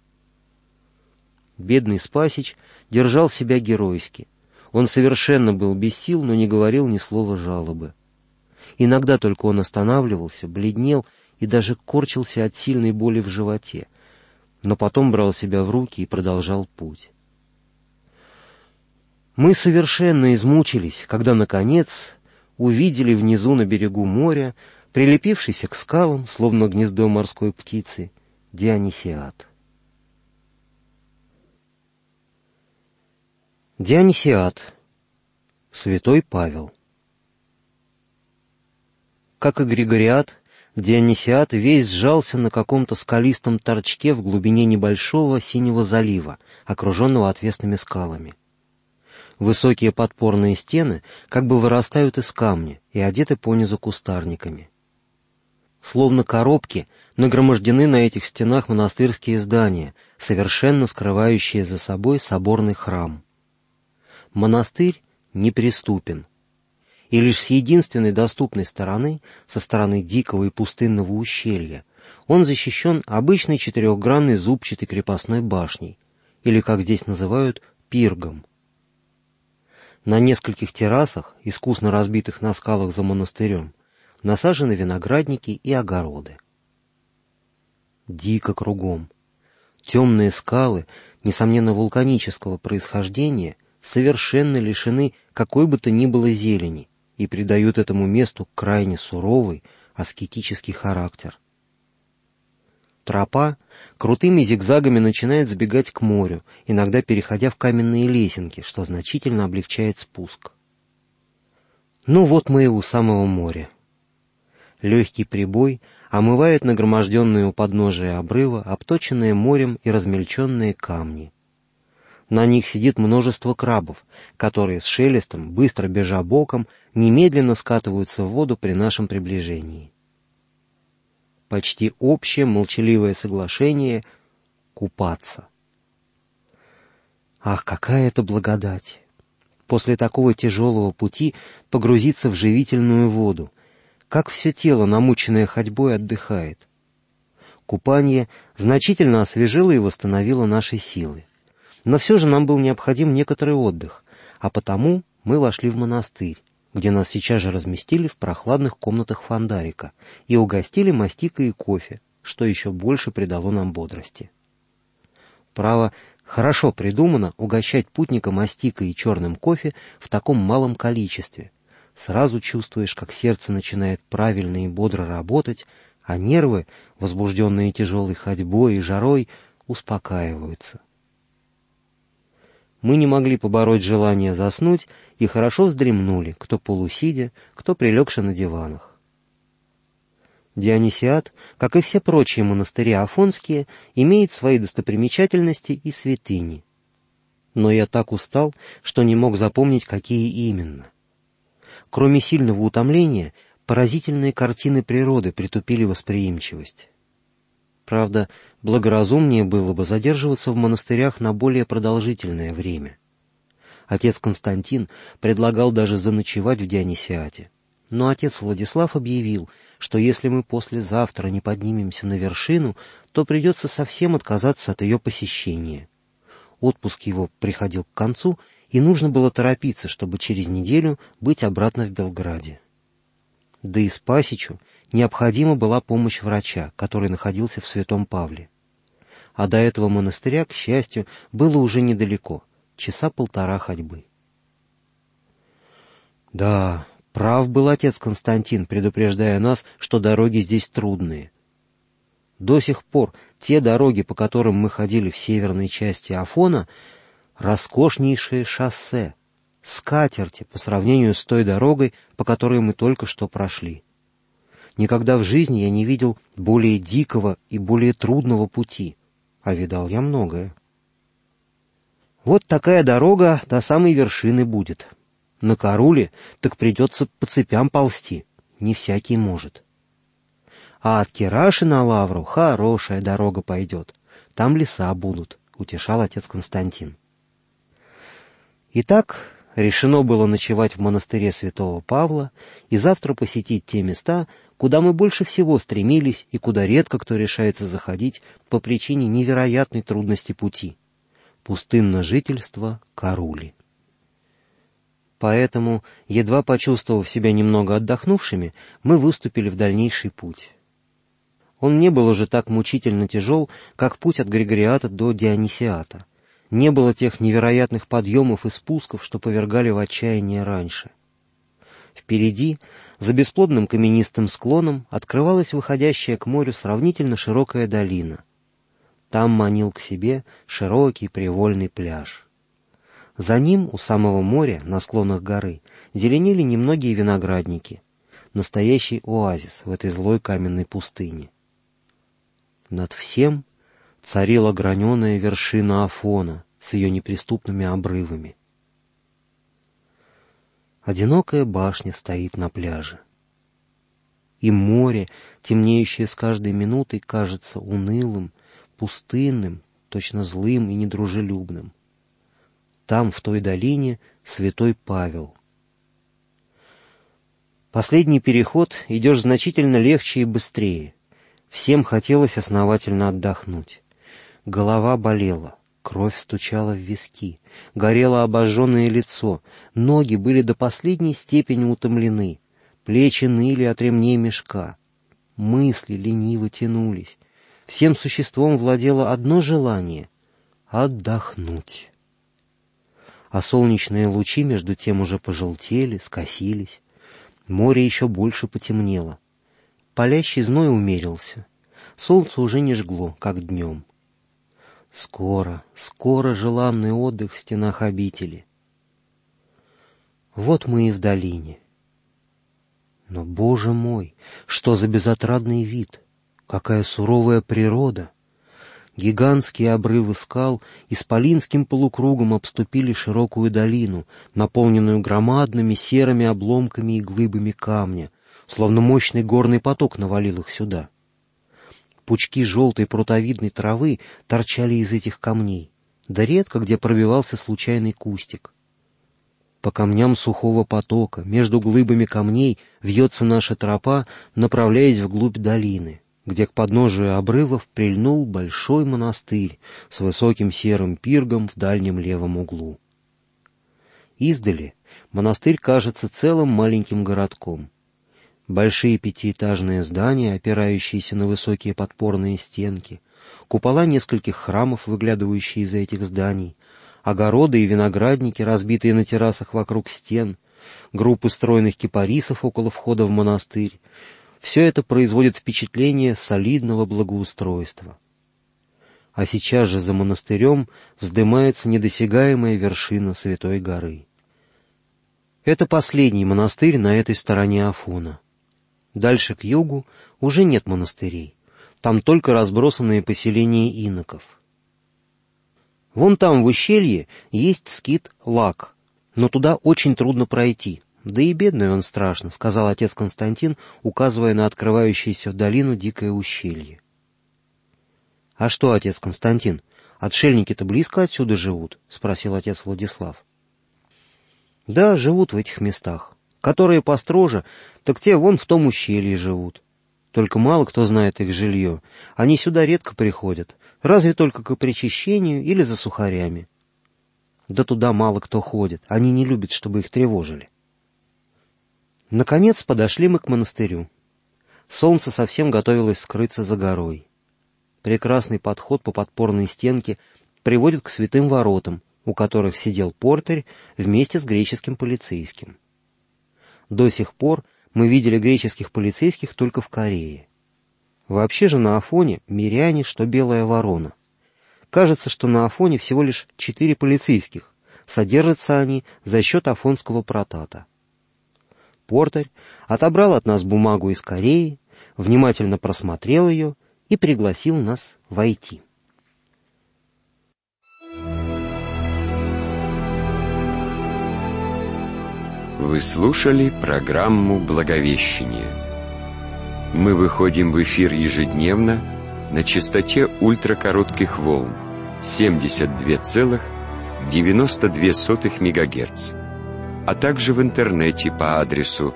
Бедный Спасич держал себя геройски. Он совершенно был без сил, но не говорил ни слова жалобы. Иногда только он останавливался, бледнел и даже корчился от сильной боли в животе, но потом брал себя в руки и продолжал путь. Мы совершенно измучились, когда, наконец, увидели внизу на берегу моря, прилепившийся к скалам, словно гнездо морской птицы, Дионисиат. Дионисиат. Святой Павел. Как и Григориат, Дионисиат весь сжался на каком-то скалистом торчке в глубине небольшого синего залива, окруженного отвесными скалами. Высокие подпорные стены как бы вырастают из камня и одеты понизу кустарниками. Словно коробки нагромождены на этих стенах монастырские здания, совершенно скрывающие за собой соборный храм. Монастырь неприступен, и лишь с единственной доступной стороны, со стороны дикого и пустынного ущелья, он защищен обычной четырехгранной зубчатой крепостной башней, или, как здесь называют, пиргом. На нескольких террасах, искусно разбитых на скалах за монастырем, насажены виноградники и огороды. Дико кругом. Темные скалы, несомненно вулканического происхождения, совершенно лишены какой бы то ни было зелени и придают этому месту крайне суровый аскетический характер. Тропа крутыми зигзагами начинает сбегать к морю, иногда переходя в каменные лесенки, что значительно облегчает спуск. Ну вот мы и у самого моря. Легкий прибой омывает нагроможденные у подножия обрыва, обточенные морем и размельченные камни. На них сидит множество крабов, которые с шелестом, быстро бежа боком, немедленно скатываются в воду при нашем приближении. Почти общее молчаливое соглашение — купаться. Ах, какая это благодать! После такого тяжелого пути погрузиться в живительную воду, как все тело, намученное ходьбой, отдыхает. Купание значительно освежило и восстановило наши силы. Но все же нам был необходим некоторый отдых, а потому мы вошли в монастырь, где нас сейчас же разместили в прохладных комнатах фондарика и угостили мастикой и кофе, что еще больше придало нам бодрости. Право, хорошо придумано угощать путника мастикой и черным кофе в таком малом количестве. Сразу чувствуешь, как сердце начинает правильно и бодро работать, а нервы, возбужденные тяжелой ходьбой и жарой, успокаиваются. Мы не могли побороть желание заснуть и хорошо вздремнули, кто полусидя, кто прилегши на диванах. Дионисиат, как и все прочие монастыри афонские, имеет свои достопримечательности и святыни. Но я так устал, что не мог запомнить, какие именно. Кроме сильного утомления, поразительные картины природы притупили восприимчивость. Правда, благоразумнее было бы задерживаться в монастырях на более продолжительное время. Отец Константин предлагал даже заночевать в Дионисиате. Но отец Владислав объявил, что если мы послезавтра не поднимемся на вершину, то придется совсем отказаться от ее посещения. Отпуск его приходил к концу, и нужно было торопиться, чтобы через неделю быть обратно в Белграде. Да и Спасичу необходима была помощь врача, который находился в Святом Павле. А до этого монастыря, к счастью, было уже недалеко, часа полтора ходьбы. Да, прав был отец Константин, предупреждая нас, что дороги здесь трудные. До сих пор те дороги, по которым мы ходили в северной части Афона, роскошнейшее шоссе, скатерти по сравнению с той дорогой, по которой мы только что прошли. Никогда в жизни я не видел более дикого и более трудного пути, а видал я многое. Вот такая дорога до самой вершины будет. На Каруле так придется по цепям ползти, не всякий может. А от Кираши на Лавру хорошая дорога пойдет, там леса будут, утешал отец Константин. Итак, решено было ночевать в монастыре Святого Павла и завтра посетить те места, куда мы больше всего стремились и куда редко кто решается заходить по причине невероятной трудности пути — пустынное жительство Карули. Поэтому, едва почувствовав себя немного отдохнувшими, мы выступили в дальнейший путь. Он не был уже так мучительно тяжел, как путь от Григориата до Дионисиата. Не было тех невероятных подъемов и спусков, что повергали в отчаяние раньше. Впереди, за бесплодным каменистым склоном, открывалась выходящая к морю сравнительно широкая долина. Там манил к себе широкий привольный пляж. За ним, у самого моря, на склонах горы, зеленели немногие виноградники. Настоящий оазис в этой злой каменной пустыне. Над всем царила граненая вершина Афона с ее неприступными обрывами. Одинокая башня стоит на пляже. И море, темнеющее с каждой минутой, кажется унылым, пустынным, точно злым и недружелюбным. Там, в той долине, святой Павел. Последний переход идешь значительно легче и быстрее. Всем хотелось основательно отдохнуть. Голова болела, кровь стучала в виски, горело обожженное лицо, ноги были до последней степени утомлены, плечи ныли от ремней мешка, мысли лениво тянулись. Всем существом владело одно желание — отдохнуть. а солнечные лучи между тем уже пожелтели, скосились. Море еще больше потемнело. Палящий зной умерился. Солнце уже не жгло, как днем. Скоро, скоро желанный отдых в стенах обители. Вот мы и в долине. Но, Боже мой, что за безотрадный вид! Какая суровая природа! Гигантские обрывы скал исполинским полукругом обступили широкую долину, наполненную громадными серыми обломками и глыбами камня, словно мощный горный поток навалил их сюда. Пучки желтой прутовидной травы торчали из этих камней, да редко где пробивался случайный кустик. По камням сухого потока, между глыбами камней, вьется наша тропа, направляясь вглубь долины, где к подножию обрывов прильнул большой монастырь с высоким серым пиргом в дальнем левом углу. Издали монастырь кажется целым маленьким городком. Большие пятиэтажные здания, опирающиеся на высокие подпорные стенки, купола нескольких храмов, выглядывающие из этих зданий, огороды и виноградники, разбитые на террасах вокруг стен, группы стройных кипарисов около входа в монастырь — все это производит впечатление солидного благоустройства. А сейчас же за монастырем вздымается недосягаемая вершина Святой горы. Это последний монастырь на этой стороне Афона. Дальше к югу уже нет монастырей, там только разбросанные поселения иноков. Вон там в ущелье есть скит Лак, но туда очень трудно пройти. «Да и бедный он страшно», — сказал отец Константин, указывая на открывающееся в долину дикое ущелье. «А что, отец Константин, отшельники-то близко отсюда живут?» — спросил отец Владислав. «Да, живут в этих местах. Которые построже, так те вон в том ущелье живут. Только мало кто знает их жилье. Они сюда редко приходят, разве только к причащению или за сухарями. Да туда мало кто ходит, они не любят, чтобы их тревожили». Наконец подошли мы к монастырю. Солнце совсем готовилось скрыться за горой. Прекрасный подход по подпорной стенке приводит к святым воротам, у которых сидел портырь вместе с греческим полицейским. До сих пор мы видели греческих полицейских только в Корее. Вообще же на Афоне миряне, что белая ворона. Кажется, что на Афоне всего лишь четыре полицейских, содержатся они за счет афонского протата. Портырь отобрал от нас бумагу из Кореи, внимательно просмотрел ее и пригласил нас войти. Вы слушали программу «Благовещение». Мы выходим в эфир ежедневно на частоте ультракоротких волн семьдесят два целых девяносто две сотых мегагерц, а также в интернете по адресу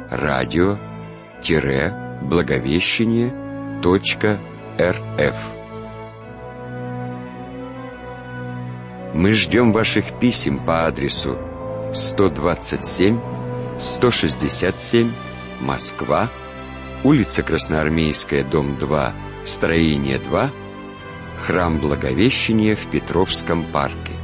радио-благовещение точка эр эф. Мы ждем ваших писем по адресу сто двадцать семь сто шестьдесят семь, Москва, улица Красноармейская, дом два, строение два, храм Благовещения в Петровском парке.